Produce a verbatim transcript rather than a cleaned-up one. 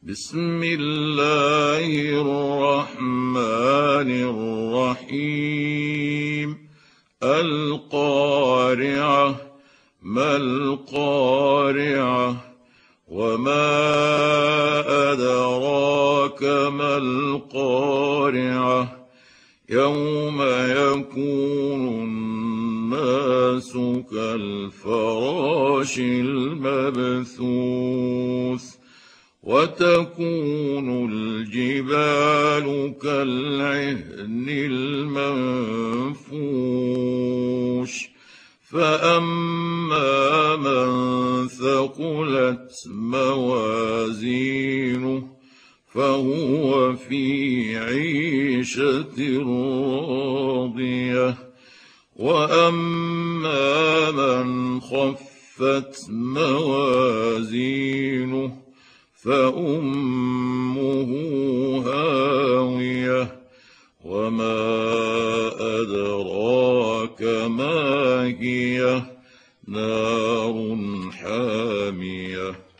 بسم الله الرحمن الرحيم. القارعة. ما القارعة؟ وما أدراك ما القارعة؟ يوم يكون الناس كالفراش المبثوث وتكون الجبال كالعهن المنفوش فأما من ثقلت موازينه فهو في عيشة راضية وأما من خفت موازينه فأمه هاوية وما أدراك ما هي نار حامية.